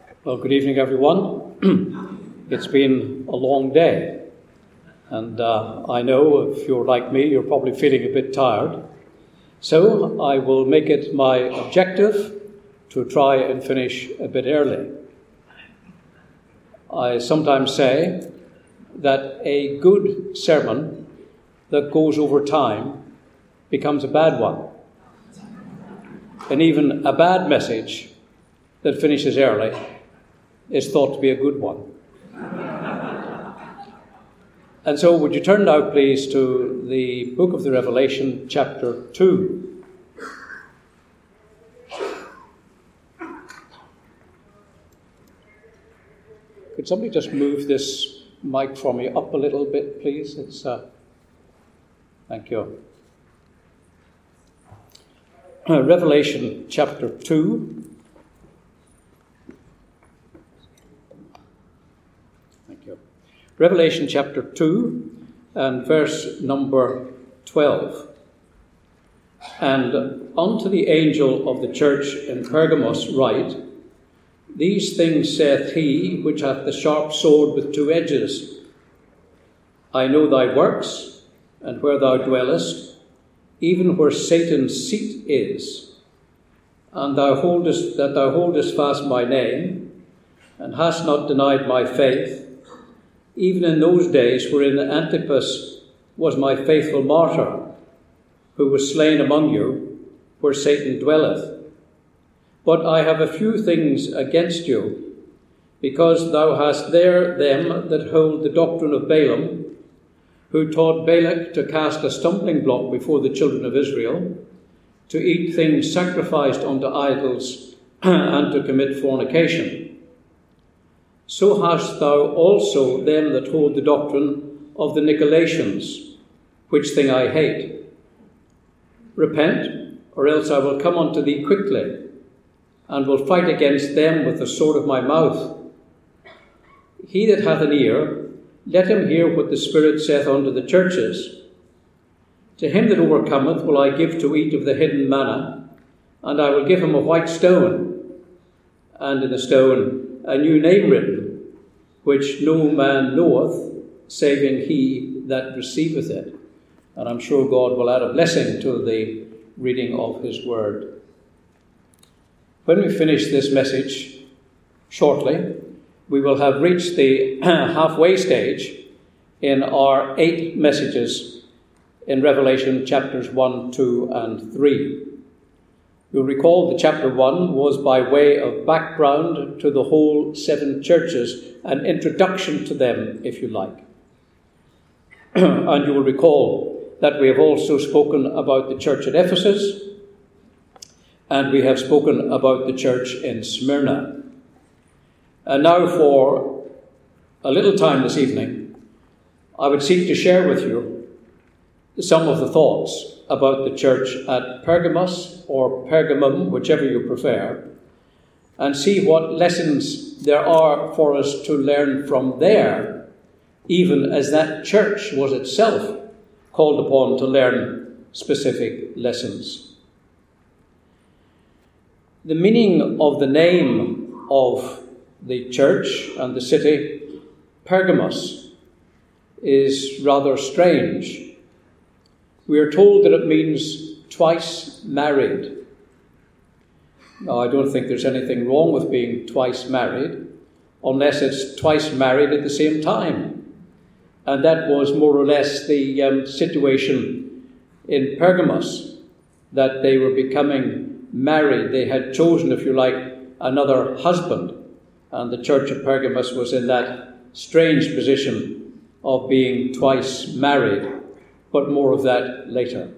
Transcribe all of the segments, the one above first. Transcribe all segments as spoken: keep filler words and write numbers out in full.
Well, good evening, everyone. It's been a long day, and uh, I know if you're like me, you're probably feeling a bit tired. So I will make it my objective to try and finish a bit early. I sometimes say that a good sermon that goes over time becomes a bad one, and even a bad message that finishes early is thought to be a good one. And so would you turn now, please, to the book of the Revelation, chapter two. Could somebody just move this mic for me up a little bit, please? It's uh, thank you. Uh, Revelation, chapter two. Revelation chapter two and verse number twelve. And unto the angel of the church in Pergamos write, These things saith he which hath the sharp sword with two edges. I know thy works, and where thou dwellest, even where Satan's seat is, and thou holdest that thou holdest fast my name, and hast not denied my faith, even in those days wherein Antipas was my faithful martyr, who was slain among you, where Satan dwelleth. But I have a few things against you, because thou hast there them that hold the doctrine of Balaam, who taught Balak to cast a stumbling block before the children of Israel, to eat things sacrificed unto idols, and to commit fornication. So hast thou also them that hold the doctrine of the Nicolaitans, which thing I hate. Repent, or else I will come unto thee quickly, and will fight against them with the sword of my mouth. He that hath an ear, let him hear what the Spirit saith unto the churches. To him that overcometh will I give to eat of the hidden manna, and I will give him a white stone, and in the stone a new name written, which no man knoweth, saving he that receiveth it. And I'm sure God will add a blessing to the reading of his word. When we finish this message shortly, we will have reached the halfway stage in our eight messages in Revelation chapters one, two, and three. You'll recall that chapter one was by way of background to the whole seven churches, an introduction to them, if you like. And you will recall that we have also spoken about the church at Ephesus, and we have spoken about the church in Smyrna. And now for a little time this evening, I would seek to share with you some of the thoughts about the church at Pergamos or Pergamum, whichever you prefer, and see what lessons there are for us to learn from there, even as that church was itself called upon to learn specific lessons. The meaning of the name of the church and the city, Pergamos, is rather strange. We are told that it means twice married. Now, I don't think there's anything wrong with being twice married, unless it's twice married at the same time. And that was more or less the um, situation in Pergamos, that they were becoming married. They had chosen, if you like, another husband. And the church of Pergamos was in that strange position of being twice married. But more of that later.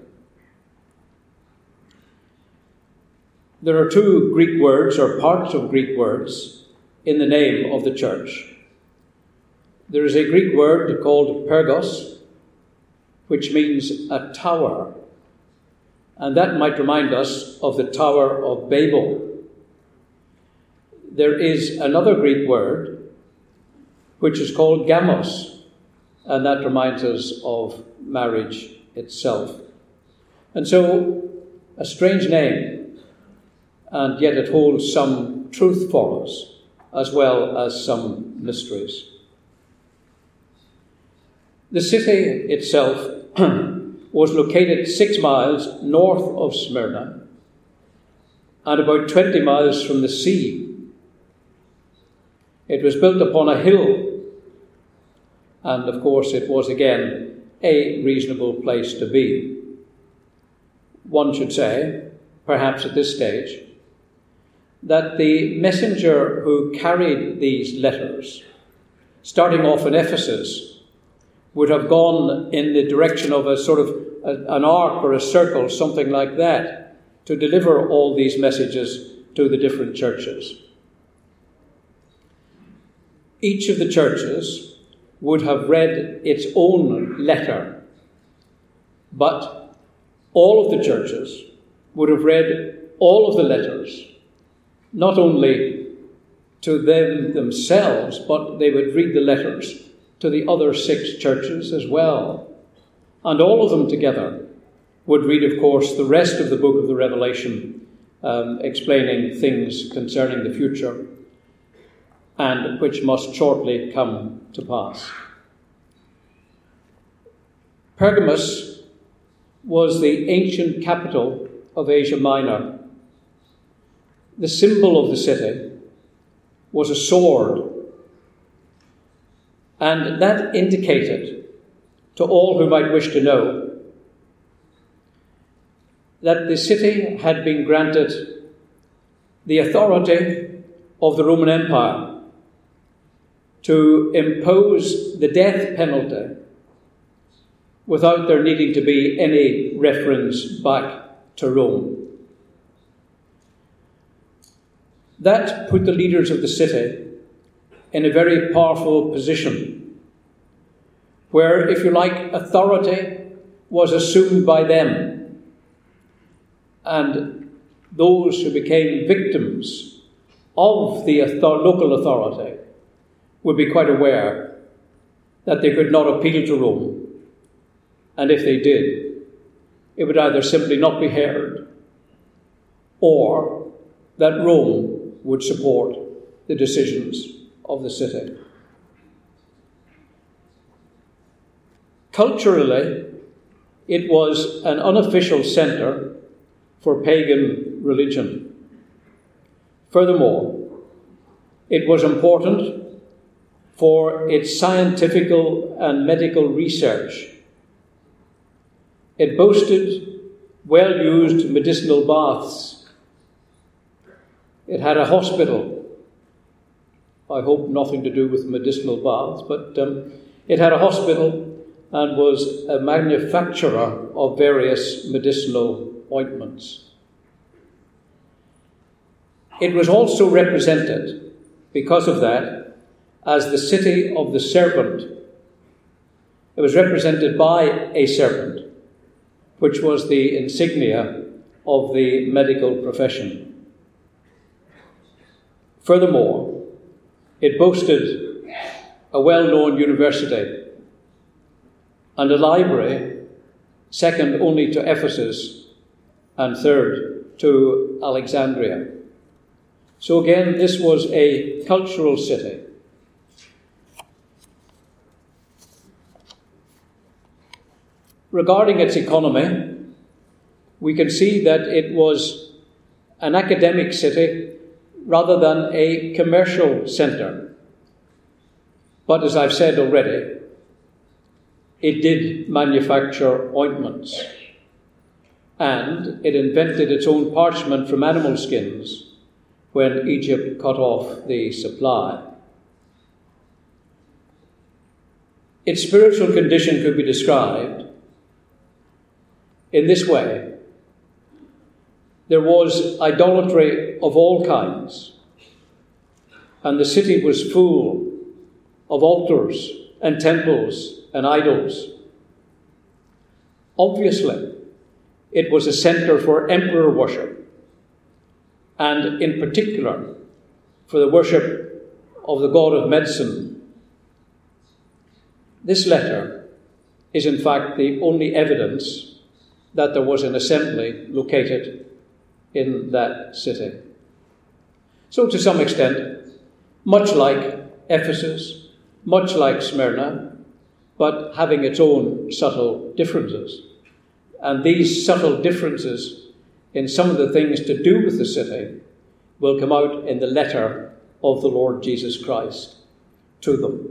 There are two Greek words, or parts of Greek words, in the name of the church. There is a Greek word called Pergos, which means a tower. And that might remind us of the Tower of Babel. There is another Greek word, which is called Gamos, and that reminds us of marriage itself. And so, a strange name, and yet it holds some truth for us. as well as some mysteries. The city itself was located six miles north of Smyrna and about twenty miles from the sea. It was built upon a hill, and of course it was again a reasonable place to be. One should say, perhaps at this stage, that the messenger who carried these letters, starting off in Ephesus, would have gone in the direction of a sort of a, an arc or a circle, something like that, to deliver all these messages to the different churches. Each of the churches would have read its own letter, but all of the churches would have read all of the letters, not only to them themselves, but they would read the letters to the other six churches as well. And all of them together would read, of course, the rest of the book of the Revelation, um, explaining things concerning the future and which must shortly come to pass. Pergamos was the ancient capital of Asia Minor. The symbol of the city was a sword, and that indicated to all who might wish to know that the city had been granted the authority of the Roman Empire to impose the death penalty without there needing to be any reference back to Rome. That put the leaders of the city in a very powerful position, where, if you like, authority was assumed by them, and those who became victims of the author- local authority would be quite aware that they could not appeal to Rome, and if they did, it would either simply not be heard, or that Rome would support the decisions of the city. Culturally, it was an unofficial centre for pagan religion. Furthermore, it was important for its scientific and medical research. It boasted well-used medicinal baths. It had a hospital. I hope nothing to do with medicinal baths, but um, it had a hospital and was a manufacturer of various medicinal ointments. It was also represented, because of that, as the city of the serpent. It was represented by a serpent, which was the insignia of the medical profession. Furthermore, it boasted a well-known university and a library, second only to Ephesus and third to Alexandria. So again, this was a cultural city. Regarding its economy, we can see that it was an academic city rather than a commercial centre. But as I've said already, it did manufacture ointments, and it invented its own parchment from animal skins when Egypt cut off the supply. Its spiritual condition could be described in this way. There was idolatry of all kinds, and the city was full of altars and temples and idols. Obviously, it was a centre for emperor worship, and in particular for the worship of the god of medicine. This letter is in fact the only evidence that there was an assembly located in that city. So to some extent, much like Ephesus, much like Smyrna, but having its own subtle differences. And these subtle differences in some of the things to do with the city will come out in the letter of the Lord Jesus Christ to them.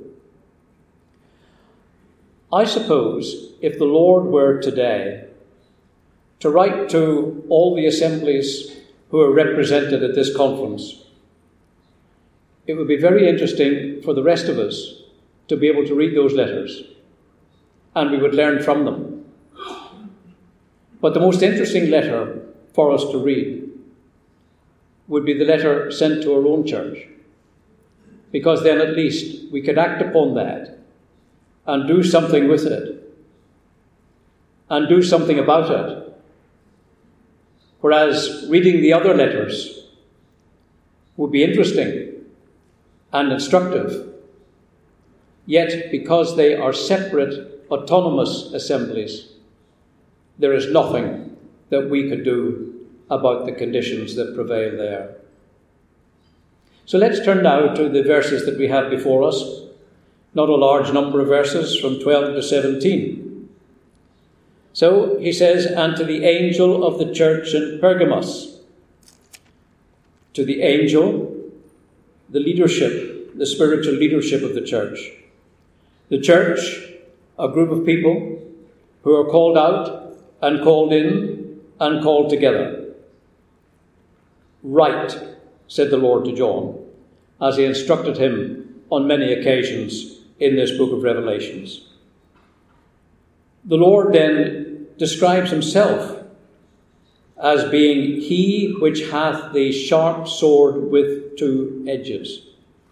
I suppose if the Lord were today to write to all the assemblies who are represented at this conference, it would be very interesting for the rest of us to be able to read those letters, and we would learn from them. But the most interesting letter for us to read would be the letter sent to our own church, because then at least we could act upon that and do something with it and do something about it. Whereas reading the other letters would be interesting and instructive, yet because they are separate, autonomous assemblies, there is nothing that we could do about the conditions that prevail there. So let's turn now to the verses that we have before us. Not a large number of verses, from twelve to seventeen. So he says, "And to the angel of the church in Pergamos," to the angel, the leadership, the spiritual leadership of the church. The church, a group of people who are called out and called in and called together. "Write," said the Lord to John, as he instructed him on many occasions in this book of Revelations. The Lord then describes himself as being he which hath the sharp sword with two edges.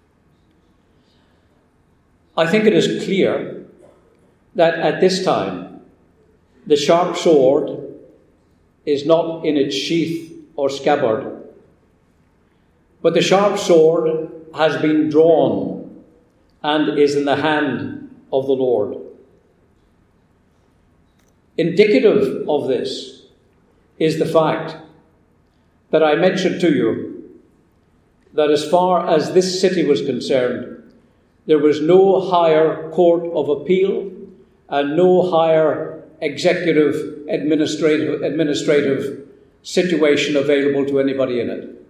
I think it is clear that at this time the sharp sword is not in its sheath or scabbard, but the sharp sword has been drawn and is in the hand of the Lord. Indicative of this is the fact that I mentioned to you that as far as this city was concerned, there was no higher court of appeal and no higher executive administrative, administrative situation available to anybody in it.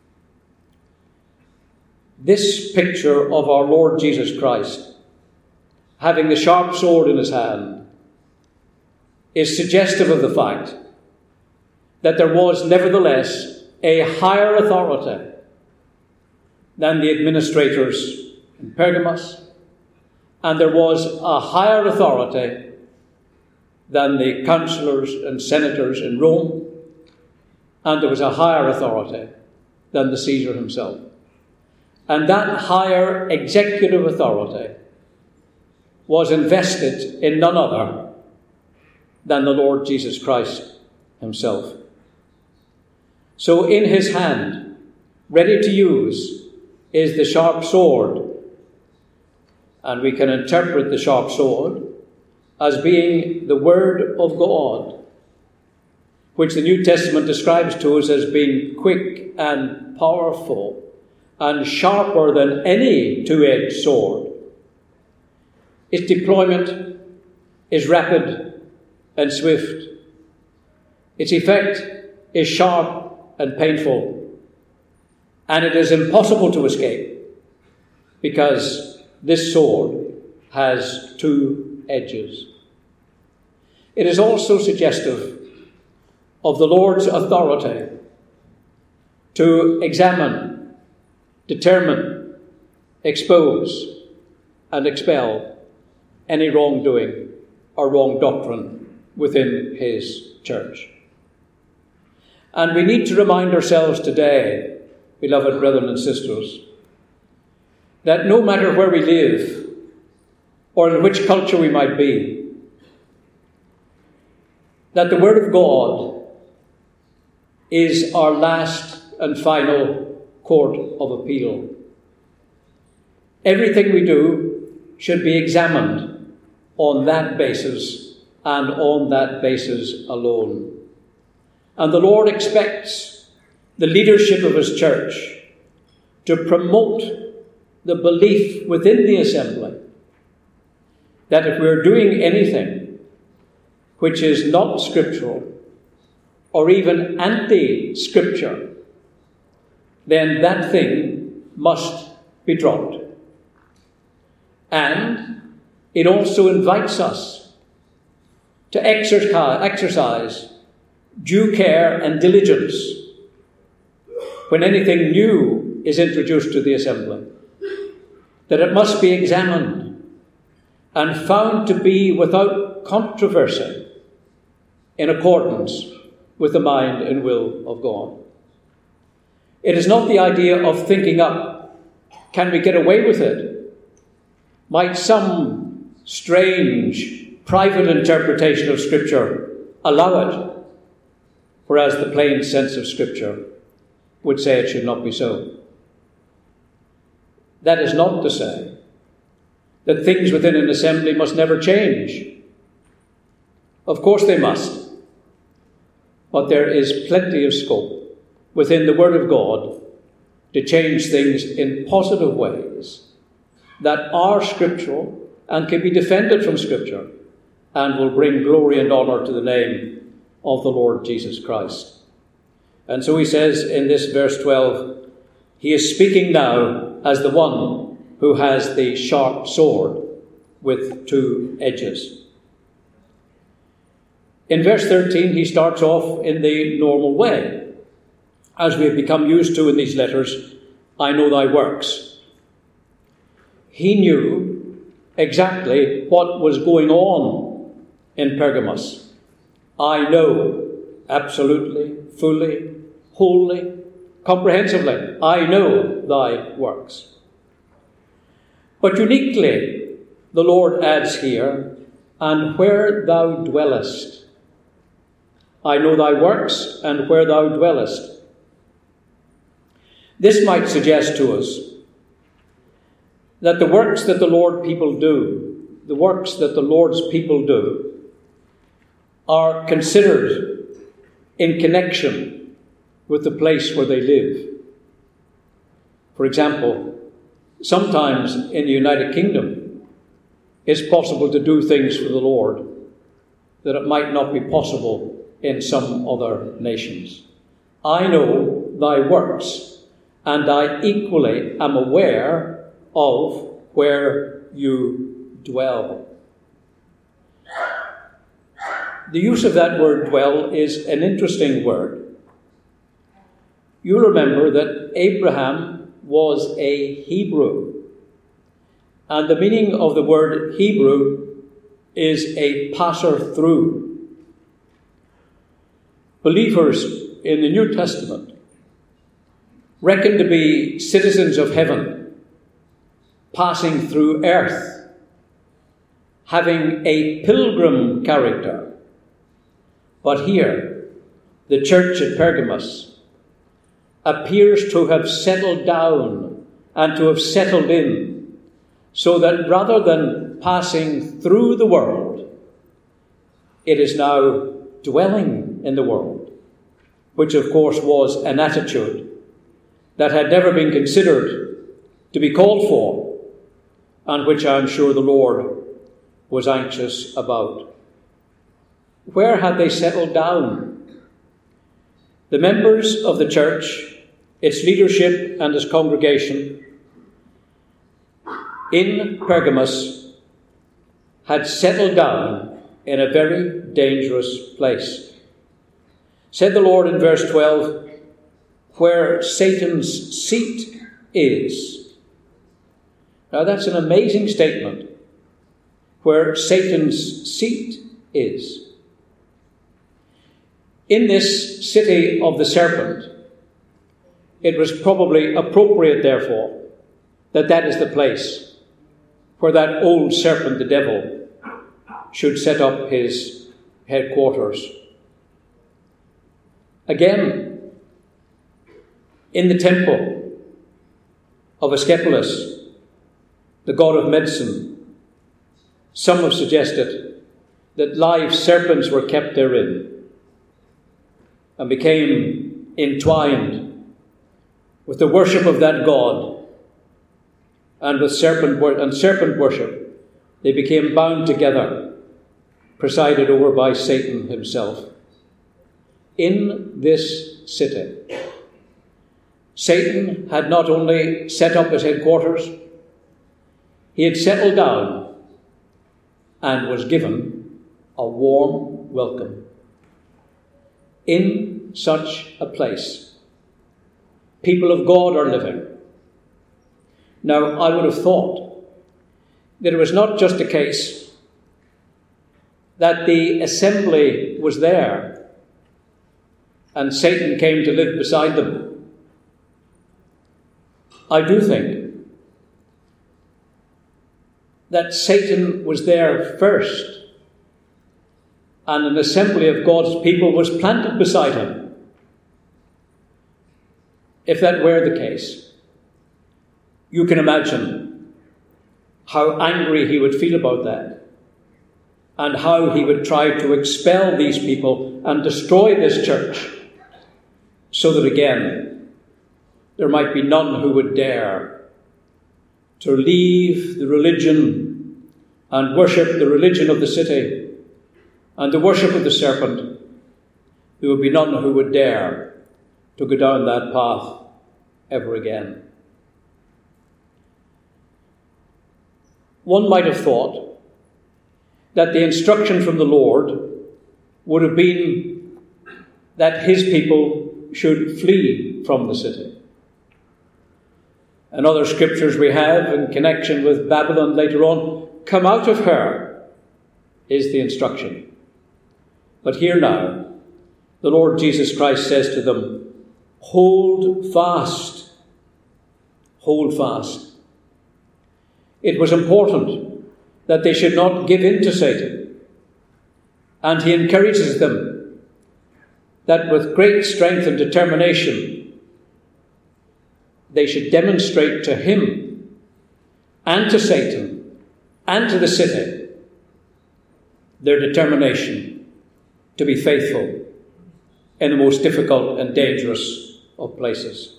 This picture of our Lord Jesus Christ, having the sharp sword in his hand, is suggestive of the fact that there was nevertheless a higher authority than the administrators in Pergamos, and there was a higher authority than the councillors and senators in Rome, and there was a higher authority than the Caesar himself. And that higher executive authority was invested in none other than the Lord Jesus Christ himself. So in his hand, ready to use, is the sharp sword. And we can interpret the sharp sword as being the word of God, which the New Testament describes to us as being quick and powerful and sharper than any two-edged sword. Its deployment is rapid and swift. Its effect is sharp and painful. And it is impossible to escape because this sword has two edges. It is also suggestive of the Lord's authority to examine, determine, expose, and expel any wrongdoing or wrong doctrine within his church. And we need to remind ourselves today, beloved brethren and sisters, that no matter where we live or in which culture we might be, that the Word of God is our last and final court of appeal. Everything we do should be examined on that basis and on that basis alone. And the Lord expects the leadership of his church to promote the belief within the assembly that if we're doing anything which is not scriptural or even anti-scripture, then that thing must be dropped. And it also invites us to exercise due care and diligence when anything new is introduced to the assembly, that it must be examined and found to be without controversy in accordance with the mind and will of God. It is not the idea of thinking up, can we get away with it? Might some strange, private interpretation of Scripture allow it? Whereas the plain sense of Scripture would say it should not be so. That is not to say that things within an assembly must never change. Of course they must. But there is plenty of scope within the Word of God to change things in positive ways that are scriptural and can be defended from Scripture and will bring glory and honour to the name of the Lord Jesus Christ. And so he says in this verse twelve, he is speaking now as the one who has the sharp sword with two edges. In verse thirteen, he starts off in the normal way. As we have become used to in these letters, I know thy works. He knew exactly what was going on in Pergamos. I know absolutely, fully, wholly, comprehensively. I know thy works. But uniquely, the Lord adds here, and where thou dwellest. I know thy works and where thou dwellest. This might suggest to us that the works that the Lord people do, the works that the Lord's people do, are considered in connection with the place where they live. For example, sometimes in the United Kingdom, it's possible to do things for the Lord that it might not be possible in some other nations. I know thy works, and I equally am aware of where you dwell. The use of that word dwell is an interesting word. You'll remember that Abraham was a Hebrew, and the meaning of the word Hebrew is a passer through. Believers in the New Testament reckoned to be citizens of heaven, passing through earth, having a pilgrim character. But here, the church at Pergamos appears to have settled down and to have settled in, so that rather than passing through the world, it is now dwelling in the world, which of course was an attitude that had never been considered to be called for, and which I am sure the Lord was anxious about. Where had they settled down? The members of the church, its leadership and its congregation in Pergamos had settled down in a very dangerous place. Said the Lord in verse twelve, where Satan's seat is. Now that's an amazing statement. Where Satan's seat is. In this city of the serpent, it was probably appropriate, therefore, that that is the place where that old serpent, the devil, should set up his headquarters. Again, in the temple of Asclepius, the god of medicine, some have suggested that live serpents were kept therein and became entwined with the worship of that god and with serpent wor- and serpent worship, they became bound together, presided over by Satan himself. In this city, Satan had not only set up his headquarters, he had settled down and was given a warm welcome. In such a place, people of God are living. Now, I would have thought that it was not just a case that the assembly was there and Satan came to live beside them. I do think that Satan was there first, and an assembly of God's people was planted beside him. If that were the case, you can imagine how angry he would feel about that, and how he would try to expel these people and destroy this church, so that again, there might be none who would dare to leave the religion and worship the religion of the city and the worship of the serpent. There would be none who would dare to go down that path ever again. One might have thought that the instruction from the Lord would have been that his people should flee from the city. And other scriptures we have in connection with Babylon later on, come out of her, is the instruction. But here now, the Lord Jesus Christ says to them, hold fast, hold fast. It was important that they should not give in to Satan. And he encourages them that with great strength and determination, they should demonstrate to him and to Satan and to the city their determination to be faithful in the most difficult and dangerous of places.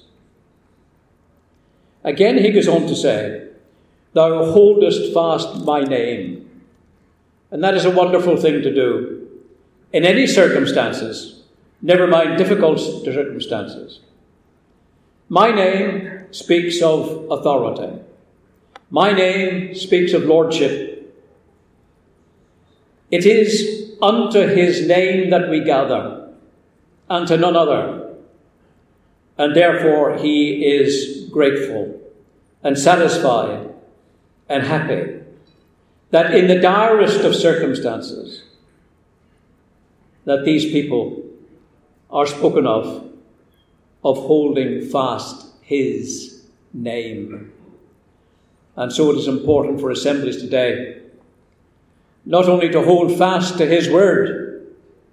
Again, he goes on to say, thou holdest fast my name. And that is a wonderful thing to do in any circumstances, never mind difficult circumstances. My name speaks of authority. My name speaks of lordship. It is unto his name that we gather, and to none other. And therefore he is grateful and satisfied and happy that in the direst of circumstances, that these people are spoken of, of holding fast his name. And so it is important for assemblies today not only to hold fast to his word,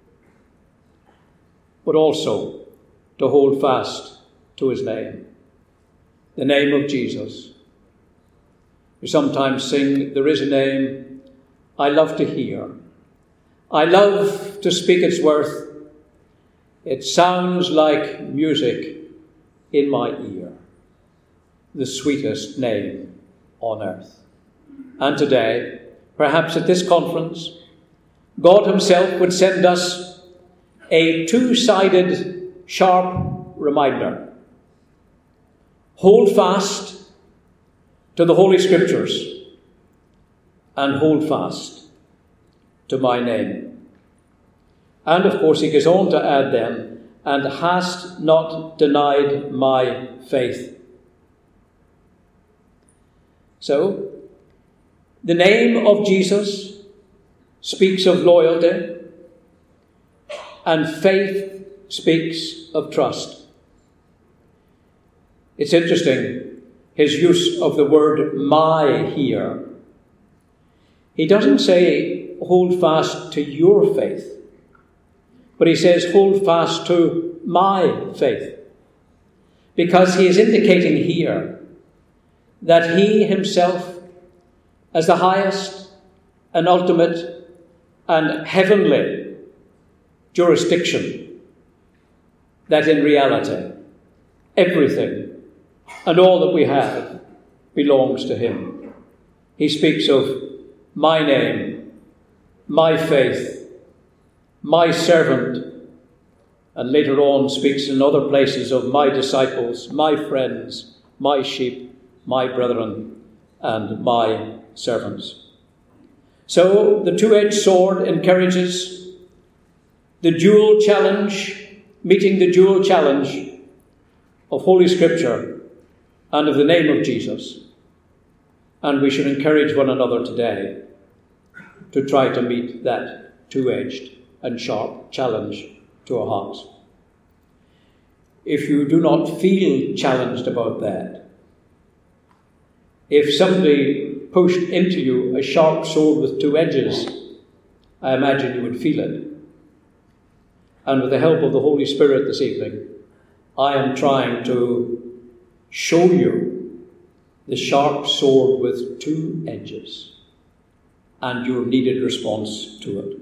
but also to hold fast to his name, the name of Jesus. We sometimes sing, there is a name I love to hear. I love to speak its worth. It sounds like music in my ear. The sweetest name on earth. And today, perhaps at this conference, God himself would send us a two-sided, sharp reminder. Hold fast to the Holy Scriptures and hold fast to my name. And of course he goes on to add then, and hast not denied my faith. So, the name of Jesus speaks of loyalty, and faith speaks of trust. It's interesting, his use of the word my here. He doesn't say hold fast to your faith, but he says hold fast to my faith. Because he is indicating here that he himself, as the highest and ultimate and heavenly jurisdiction, that in reality, everything and all that we have belongs to him. He speaks of my name, my faith, my servant, and later on speaks in other places of my disciples, my friends, my sheep, my brethren, and my servants. So the two-edged sword encourages the dual challenge, meeting the dual challenge of Holy Scripture and of the name of Jesus. And we should encourage one another today to try to meet that two-edged and sharp challenge to our hearts. If you do not feel challenged about that, if somebody pushed into you a sharp sword with two edges, I imagine you would feel it. And with the help of the Holy Spirit this evening, I am trying to show you the sharp sword with two edges and your needed response to it.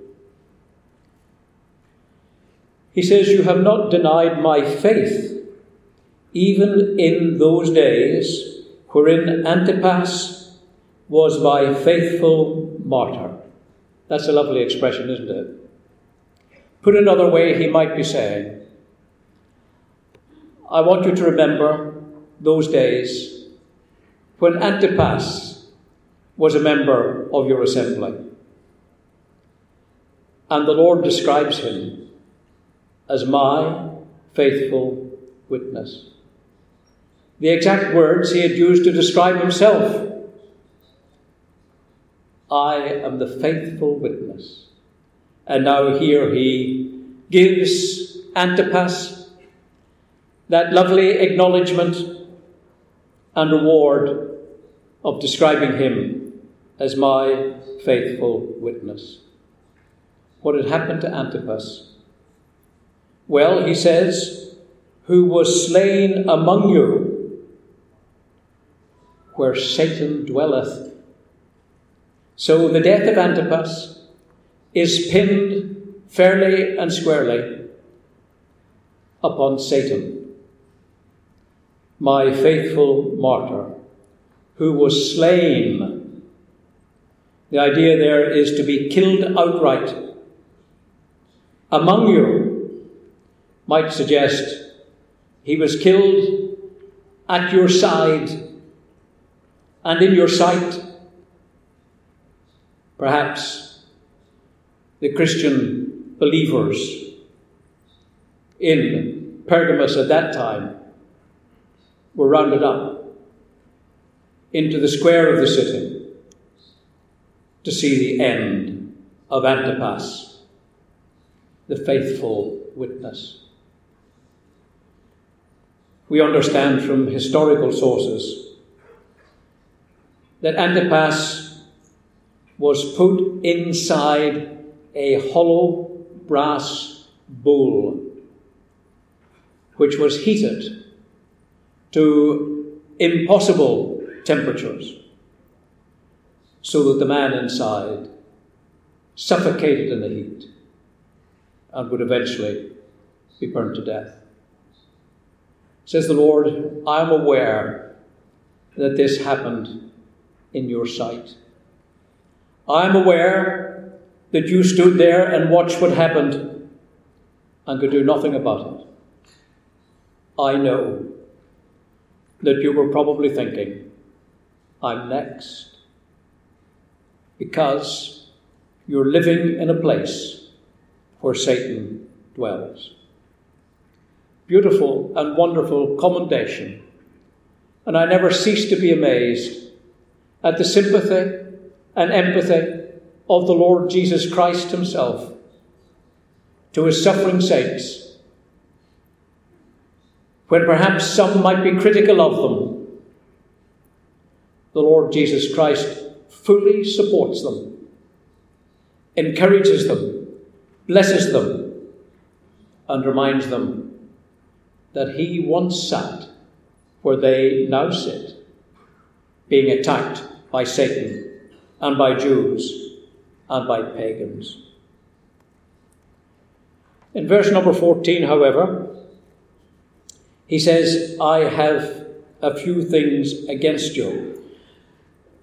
He says, you have not denied my faith, even in those days wherein Antipas was my faithful martyr. That's a lovely expression, isn't it? Put another way, he might be saying, I want you to remember those days when Antipas was a member of your assembly. And the Lord describes him as my faithful witness. The exact words he had used to describe himself. I am the faithful witness. And now here he gives Antipas that lovely acknowledgement and reward of describing him as my faithful witness. What had happened to Antipas? Well, he says, who was slain among you, where Satan dwelleth. So the death of Antipas is pinned fairly and squarely upon Satan, my faithful martyr, who was slain. The idea there is to be killed outright. Among you might suggest he was killed at your side and in your sight. Perhaps the Christian believers in Pergamos at that time were rounded up into the square of the city to see the end of Antipas, the faithful witness. We understand from historical sources that Antipas was put inside a hollow brass bowl, which was heated to impossible temperatures, so that the man inside suffocated in the heat and would eventually be burned to death. Says the Lord, I am aware that this happened in your sight. I am aware that you stood there and watched what happened and could do nothing about it. I know that you were probably thinking, I'm next. Because you're living in a place where Satan dwells. Beautiful and wonderful commendation. And I never cease to be amazed at the sympathy and empathy of the Lord Jesus Christ himself to his suffering saints, when perhaps some might be critical of them. The Lord Jesus Christ fully supports them, encourages them, blesses them, and reminds them that he once sat where they now sit, being attacked by Satan and by Jews and by pagans. In verse number fourteen, however, he says, I have a few things against you.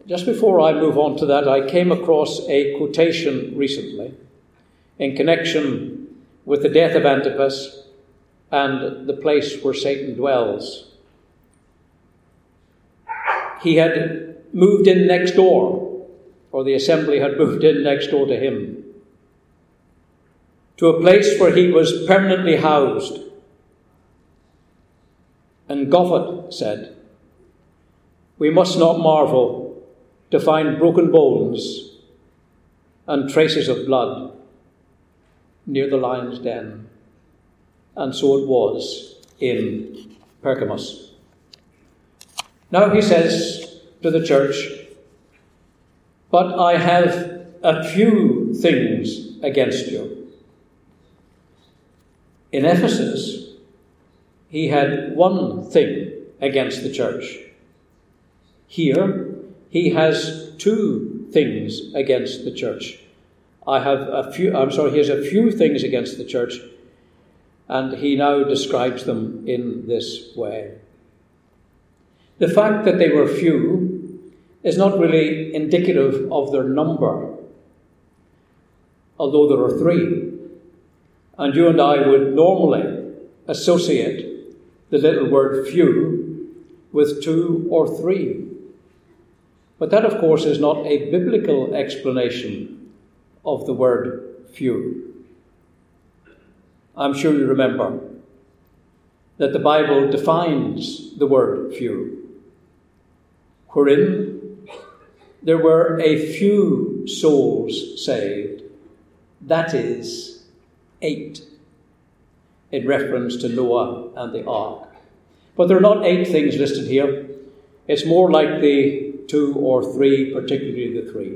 Just before I move on to that, I came across a quotation recently in connection with the death of Antipas and the place where Satan dwells. He had moved in next door, or the assembly had moved in next door to him, to a place where he was permanently housed. And Goffet said, "We must not marvel to find broken bones and traces of blood near the lion's den." And so it was in Pergamos. Now he says to the church, "But I have a few things against you." In Ephesus, he had one thing against the church. Here, he has two things against the church. I have a few, I'm sorry, he has a few things against the church, and he now describes them in this way. The fact that they were few is not really indicative of their number, although there are three. And you and I would normally associate the little word few with two or three. But that, of course, is not a biblical explanation of the word few. I'm sure you remember that the Bible defines the word few, wherein there were a few souls saved, that is, eight, in reference to Noah and the ark. But there are not eight things listed here. It's more like the two or three, particularly the three.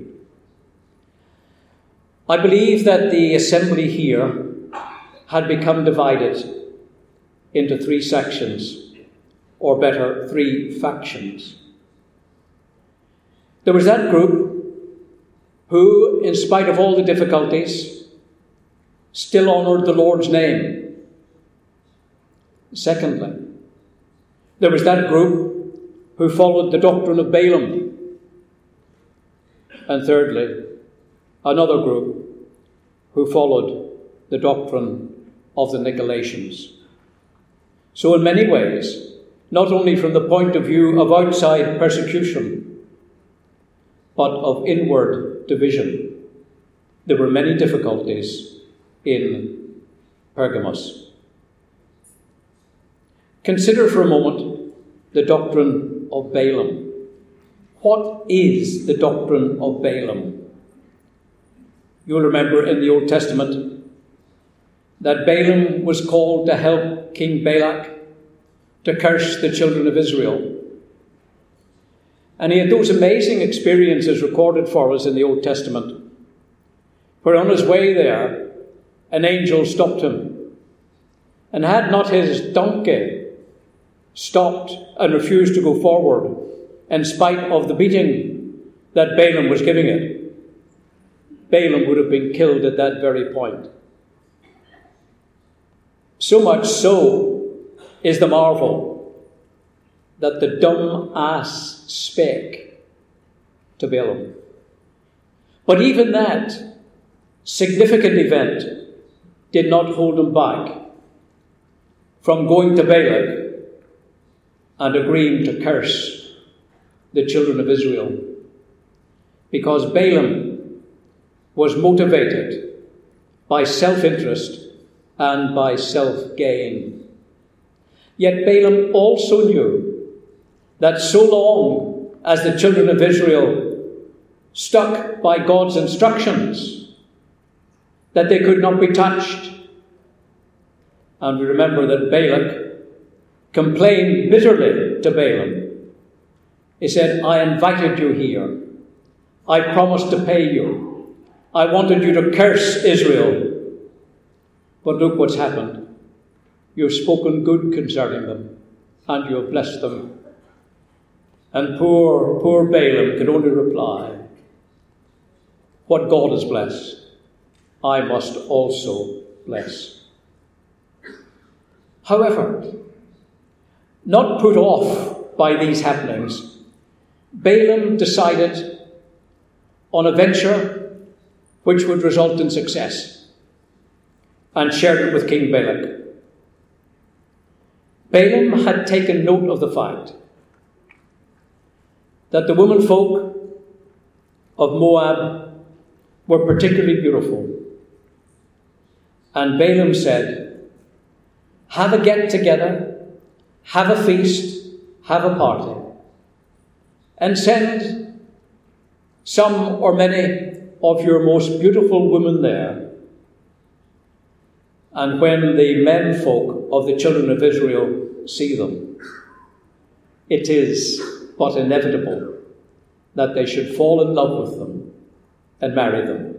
I believe that the assembly here had become divided into three sections, or better, three factions. There was that group who, in spite of all the difficulties, still honoured the Lord's name. Secondly, there was that group who followed the doctrine of Balaam. And thirdly, another group who followed the doctrine of the Nicolaitans. So in many ways, not only from the point of view of outside persecution, but of inward division, there were many difficulties in Pergamos. Consider for a moment the doctrine of Balaam. What is the doctrine of Balaam? You'll remember in the Old Testament that Balaam was called to help King Balak to curse the children of Israel. And he had those amazing experiences recorded for us in the Old Testament, where on his way there, an angel stopped him, and had not his donkey stopped and refused to go forward, in spite of the beating that Balaam was giving it, Balaam would have been killed at that very point. So much so is the marvel that the dumb ass spake to Balaam. But even that significant event did not hold him back from going to Balak and agreeing to curse the children of Israel, because Balaam was motivated by self-interest and by self-gain. Yet Balaam also knew that so long as the children of Israel stuck by God's instructions, that they could not be touched. And we remember that Balak complained bitterly to Balaam. He said, "I invited you here. I promised to pay you. I wanted you to curse Israel. But look what's happened. You've spoken good concerning them, and you have blessed them." And poor, poor Balaam could only reply, "What God has blessed, I must also bless." However, not put off by these happenings, Balaam decided on a venture which would result in success and shared it with King Balak. Balaam had taken note of the fact that the womenfolk of Moab were particularly beautiful. And Balaam said, have a get-together, have a feast, have a party, and send some or many of your most beautiful women there. And when the menfolk of the children of Israel see them, it is but inevitable that they should fall in love with them and marry them.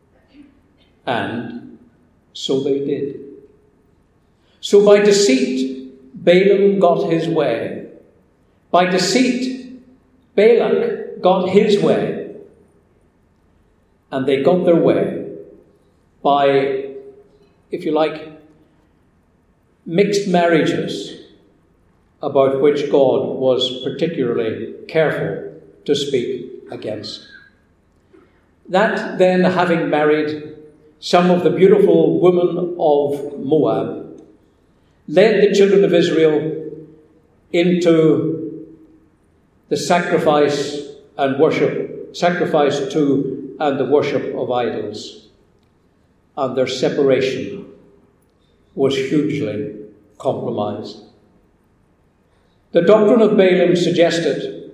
And so they did. So by deceit, Balaam got his way. By deceit, Balak got his way. And they got their way by, if you like, mixed marriages, about which God was particularly careful to speak against. That then, having married some of the beautiful women of Moab, led the children of Israel into the sacrifice and worship, sacrifice to and the worship of idols. And their separation was hugely compromised. The doctrine of Balaam suggested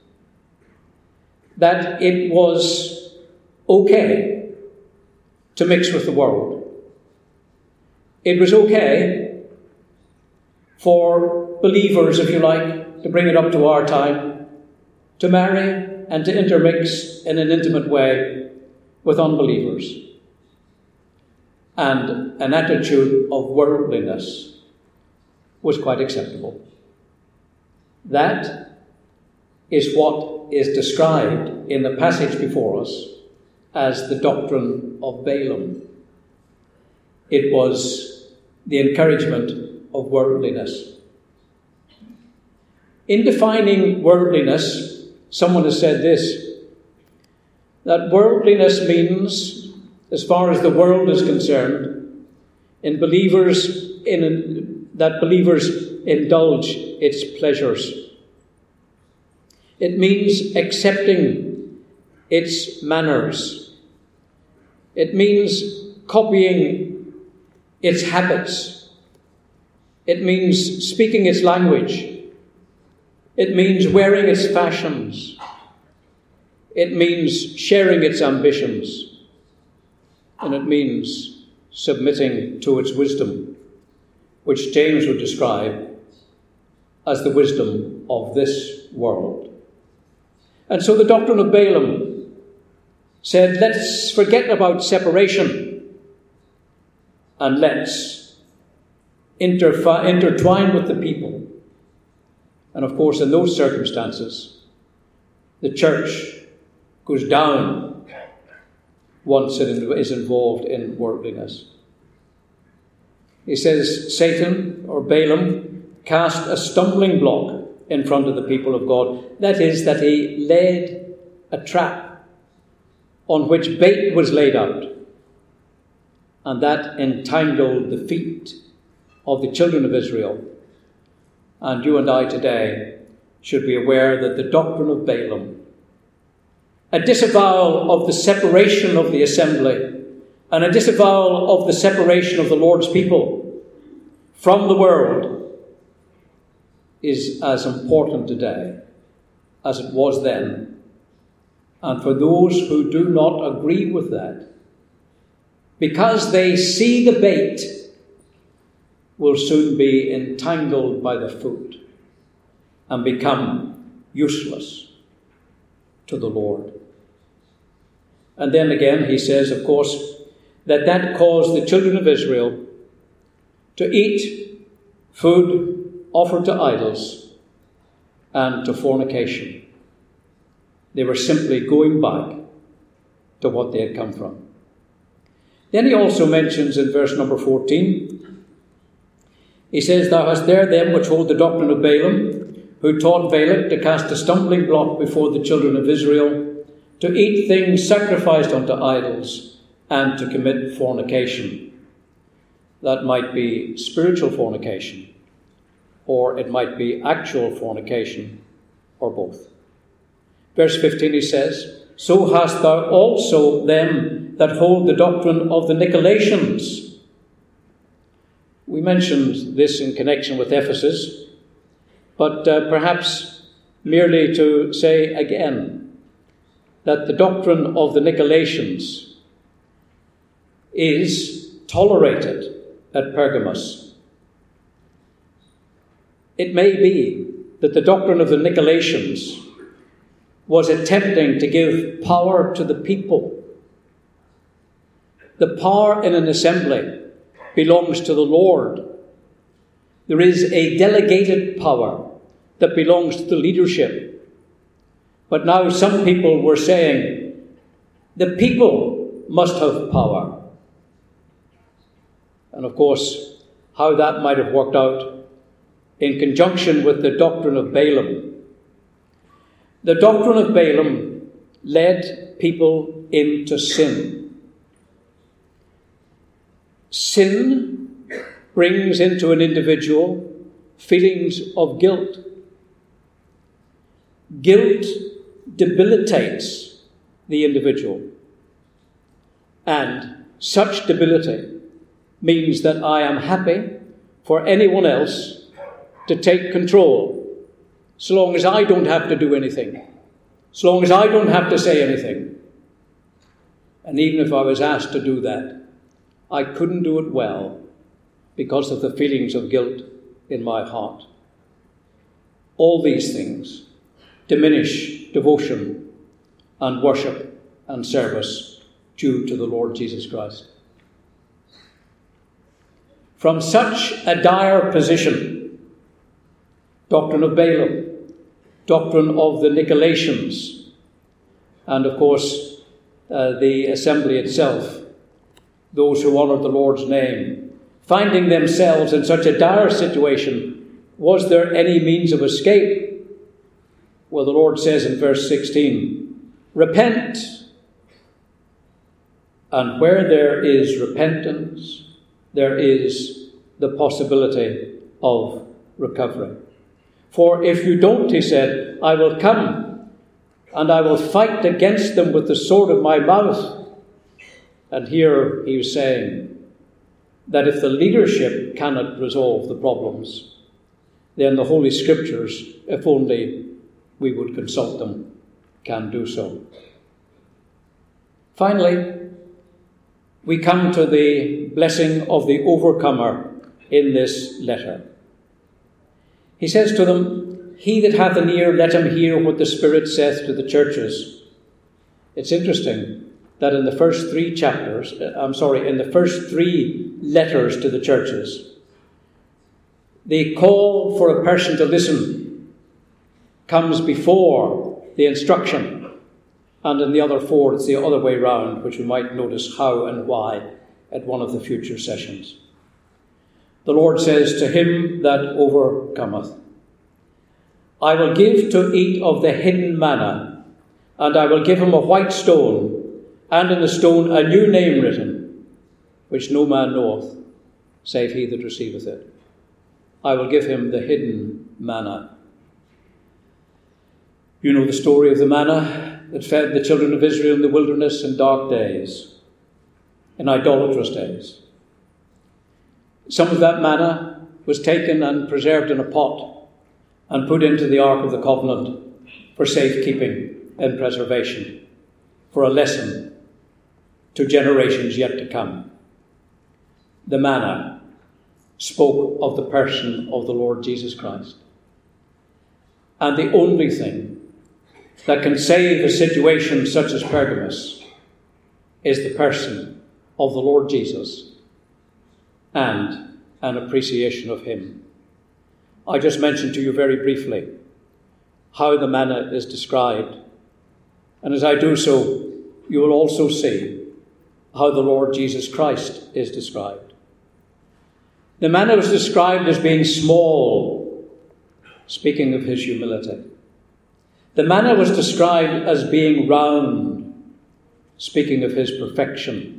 that it was okay to mix with the world. It was okay for believers, if you like, to bring it up to our time, to marry and to intermix in an intimate way with unbelievers. And an attitude of worldliness was quite acceptable. That is what is described in the passage before us as the doctrine of Balaam. It was the encouragement of worldliness. In defining worldliness, someone has said this, that worldliness means, as far as the world is concerned, in believers in that believers indulge its pleasures. It means accepting its manners. It means copying its habits. It means speaking its language. It means wearing its fashions. It means sharing its ambitions. And it means submitting to its wisdom, which James would describe as the wisdom of this world. And so the doctrine of Balaam said, let's forget about separation and let's interfi- intertwine with the people. And of course, in those circumstances, the church goes down once it is involved in worldliness. He says, Satan, or Balaam, cast a stumbling block in front of the people of God. That is, that he laid a trap on which bait was laid out, and that entangled the feet of the children of Israel. And you and I today should be aware that the doctrine of Balaam, a disavowal of the separation of the assembly, and a disavowal of the separation of the Lord's people from the world, is as important today as it was then. And for those who do not agree with that, because they see the bait, will soon be entangled by the foot and become useless to the Lord. And then again, he says, of course, that that caused the children of Israel to eat food offered to idols and to fornication. They were simply going back to what they had come from. Then he also mentions in verse number fourteen, he says, thou hast there them which hold the doctrine of Balaam, who taught Balak to cast a stumbling block before the children of Israel, to eat things sacrificed unto idols, and to commit fornication. That might be spiritual fornication, or it might be actual fornication, or both. Verse fifteen, he says, so hast thou also them that hold the doctrine of the Nicolaitans. We mentioned this in connection with Ephesus, but uh, perhaps merely to say again that the doctrine of the Nicolaitans is tolerated at Pergamos. It may be that the doctrine of the Nicolaitans was attempting to give power to the people. The power in an assembly belongs to the Lord. There is a delegated power that belongs to the leadership. But now some people were saying, the people must have power. And of course, how that might have worked out in conjunction with the doctrine of Balaam. The doctrine of Balaam led people into sin. Sin brings into an individual feelings of guilt. Guilt debilitates the individual. And such debility means that I am happy for anyone else to take control, so long as I don't have to do anything, so long as I don't have to say anything. And even if I was asked to do that, I couldn't do it well because of the feelings of guilt in my heart. All these things diminish devotion and worship and service due to the Lord Jesus Christ. From such a dire position, doctrine of Balaam, doctrine of the Nicolaitans, and of course uh, the assembly itself, those who honoured the Lord's name, finding themselves in such a dire situation, was there any means of escape? Well, the Lord says in verse sixteen, repent. And where there is repentance, there is the possibility of recovery. For if you don't, he said, I will come and I will fight against them with the sword of my mouth. And here he was saying that if the leadership cannot resolve the problems, then the Holy Scriptures, if only we would consult them, can do so. Finally, we come to the blessing of the overcomer in this letter. He says to them, he that hath an ear, let him hear what the Spirit saith to the churches. It's interesting that in the first three chapters, I'm sorry, in the first three letters to the churches, the call for a person to listen comes before the instruction. And in the other four, it's the other way round, which we might notice how and why at one of the future sessions. The Lord says, to him that overcometh, I will give to eat of the hidden manna, and I will give him a white stone, and in the stone a new name written, which no man knoweth, save he that receiveth it. I will give him the hidden manna. You know the story of the manna that fed the children of Israel in the wilderness in dark days, in idolatrous days. Some of that manna was taken and preserved in a pot and put into the Ark of the Covenant for safekeeping and preservation, for a lesson to generations yet to come. The manna spoke of the person of the Lord Jesus Christ. And the only thing that can save a situation such as Pergamos is the person of the Lord Jesus and an appreciation of him. I just mentioned to you very briefly how the manna is described. And as I do so, you will also see how the Lord Jesus Christ is described. The manna was described as being small speaking of his humility. The manna was described as being round, speaking of his perfection.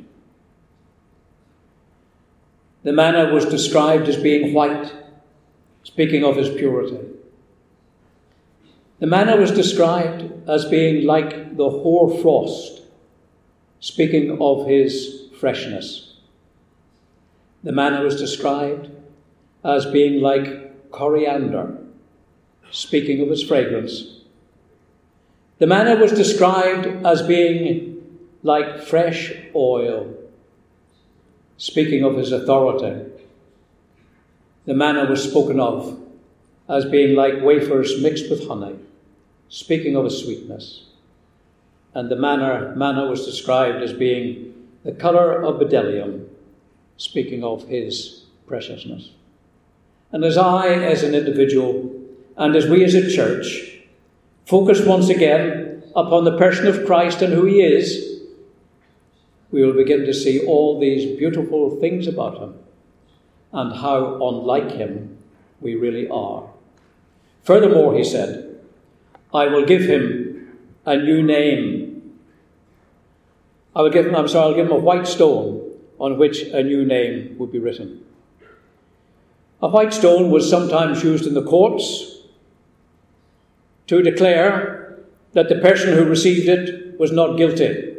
The manna was described as being white, speaking of his purity. The manna was described as being like the hoar frost, speaking of his freshness. The manna was described as being like coriander, speaking of his fragrance. The manna was described as being like fresh oil, speaking of his authority. The manna was spoken of as being like wafers mixed with honey, speaking of his sweetness. And the manna, manna was described as being the colour of bdellium, speaking of his preciousness. And as I, as an individual, and as we as a church, focus once again upon the person of Christ and who he is, we will begin to see all these beautiful things about him and how unlike him we really are. Furthermore, he said, I will give him a new name. I will give him, I'm sorry, I'll give him a white stone on which a new name would be written. A white stone was sometimes used in the courts to declare that the person who received it was not guilty.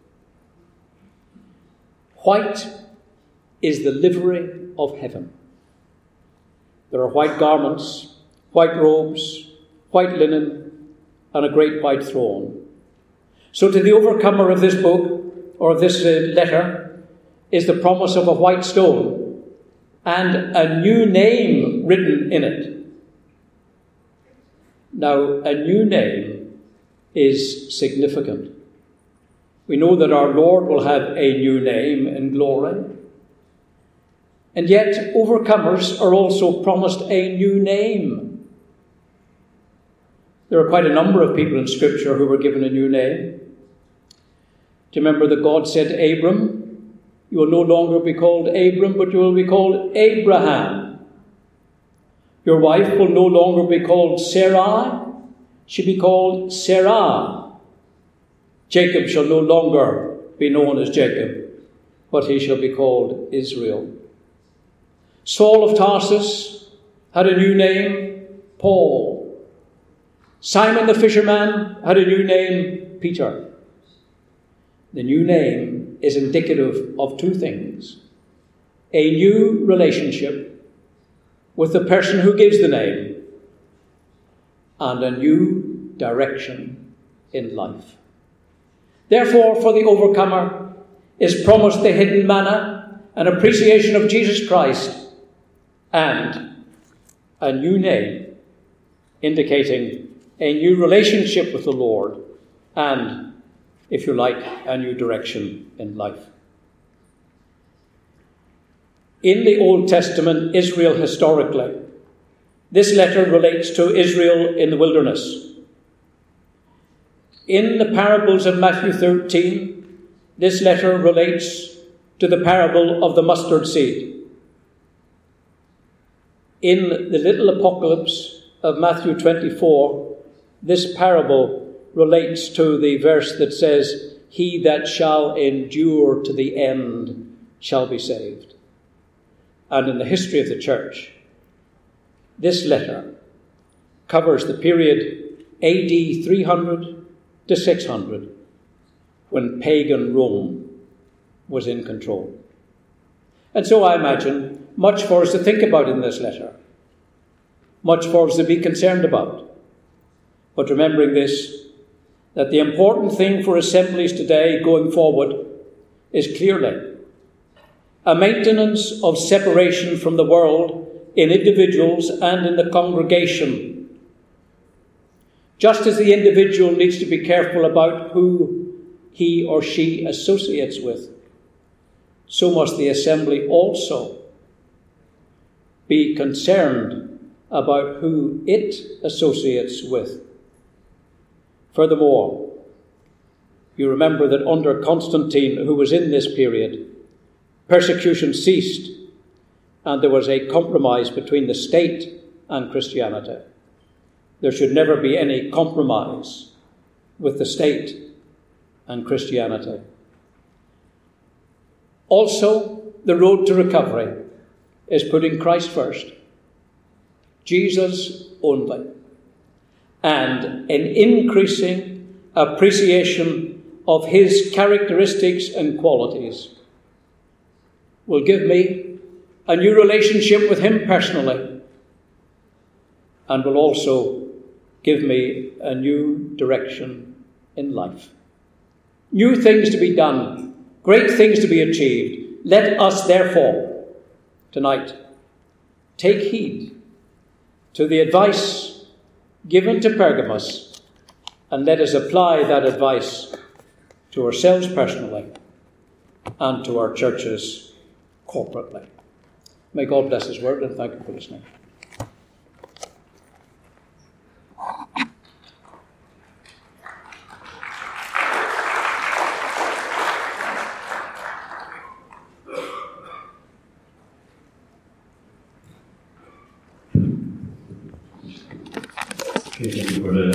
White is the livery of heaven. There are white garments, white robes, white linen, and a great white throne. So to the overcomer of this book, or of this uh, letter, is the promise of a white stone and a new name written in it. Now, a new name is significant. We know that our Lord will have a new name in glory. And yet, overcomers are also promised a new name. There are quite a number of people in Scripture who were given a new name. Do you remember that God said to Abram, you will no longer be called Abram, but you will be called Abraham. Your wife will no longer be called Sarai, she'll be called Sarah. Jacob shall no longer be known as Jacob, but he shall be called Israel. Saul of Tarsus had a new name, Paul. Simon the fisherman had a new name, Peter. The new name is indicative of two things: a new relationship with the person who gives the name, and a new direction in life. Therefore, for the overcomer is promised the hidden manna, an appreciation of Jesus Christ, and a new name, indicating a new relationship with the Lord, and, if you like, a new direction in life. In the Old Testament, Israel historically, this letter relates to Israel in the wilderness. In the parables of Matthew thirteen, this letter relates to the parable of the mustard seed. In the little apocalypse of Matthew twenty-four, this parable relates to the verse that says, "He that shall endure to the end shall be saved." And in the history of the church, this letter covers the period A D three hundred to six hundred, when pagan Rome was in control. And so I imagine much for us to think about in this letter, much for us to be concerned about. But remembering this, that the important thing for assemblies today going forward is clearly a maintenance of separation from the world in individuals and in the congregation. Just as the individual needs to be careful about who he or she associates with, so must the assembly also be concerned about who it associates with. Furthermore, you remember that under Constantine, who was in this period, persecution ceased, and there was a compromise between the state and Christianity. there should never be any compromise with the state and Christianity. Also, the road to recovery is putting Christ first, Jesus only, and an increasing appreciation of his characteristics and qualities will give me a new relationship with him personally, and will also give me a new direction in life. New things to be done, great things to be achieved. Let us therefore, tonight, take heed to the advice given to Pergamos, and let us apply that advice to ourselves personally and to our churches corporately. May God bless his word, and thank you for listening. Thank you for the